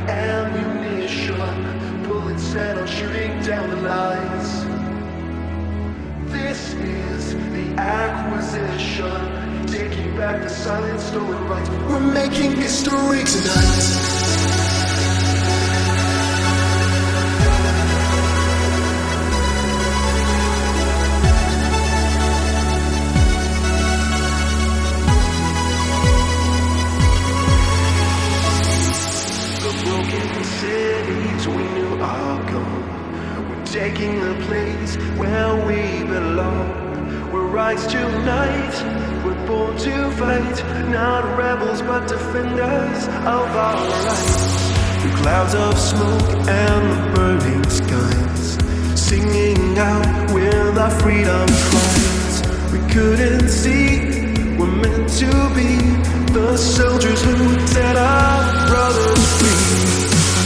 ammunition, bullets set on shooting down the lights. This is the acquisition, taking back the silent stolen rights. We're making history tonight. Cities we knew are gone. We're taking the place where we belong. We're rise tonight. We're born to fight. Not rebels but defenders of our rights. Through clouds of smoke and burning skies, singing out with our freedom cries. We couldn't see. We're meant to be the soldiers who set our brothers free.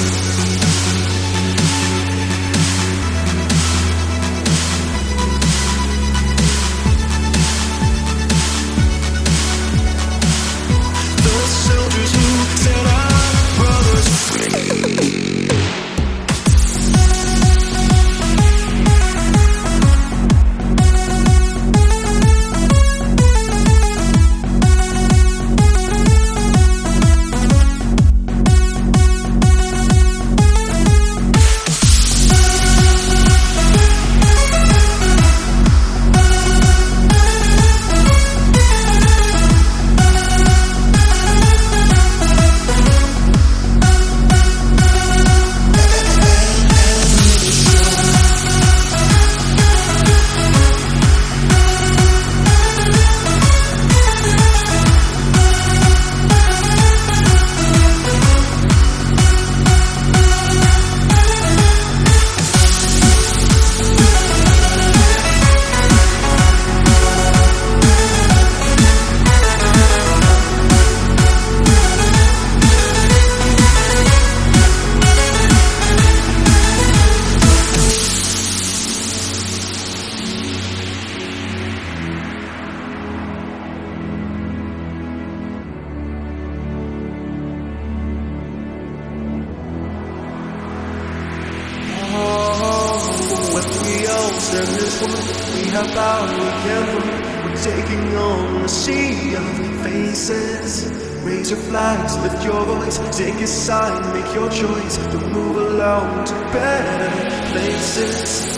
And this one, we have power, we can run. We're taking on a sea of faces. Raise your flags, lift your voice, take a side, make your choice. Don't move along to better places.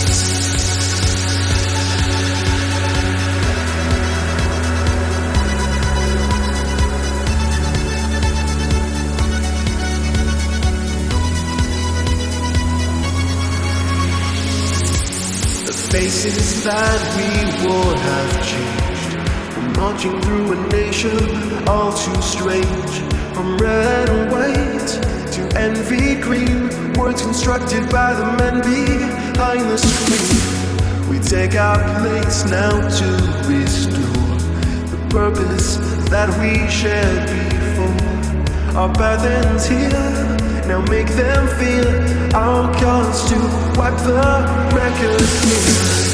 Faces that we would have changed. We're marching through a nation all too strange. From red and white to envy green, words constructed by the men behind the screen. We take our place now to restore the purpose that we shared before. Our path ends here. Now make them feel our cause to wipe the record clean.